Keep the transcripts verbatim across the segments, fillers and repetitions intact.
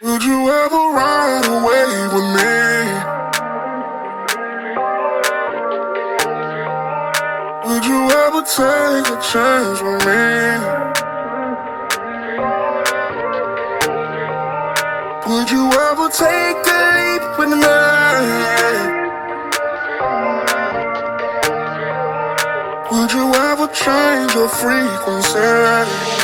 Would you ever ride away with me? Would you ever take a chance with me? Would you ever take a leap with me? Would you ever change your frequency?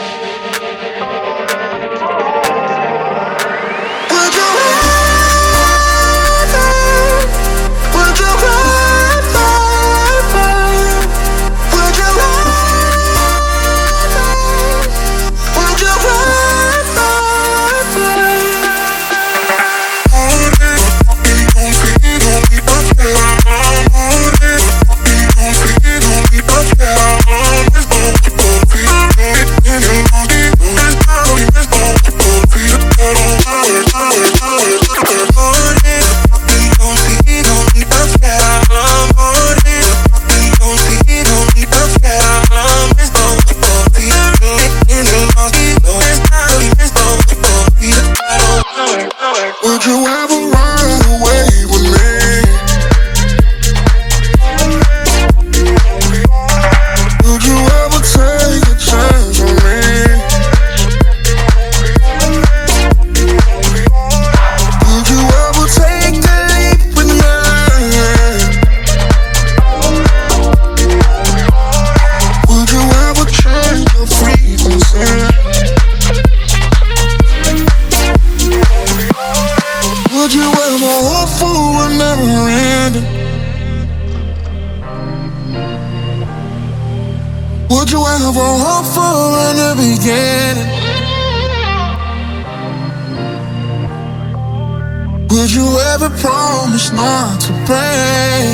Would you ever run away with me? Would you ever take a chance on me? Would you ever take a leap with me? Would you ever change your frequency? Would you ever hope for a never ending? Would you ever hope for a new beginning? Would you ever promise not to break?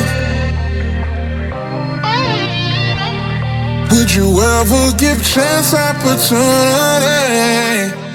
Would you ever give chance opportunity?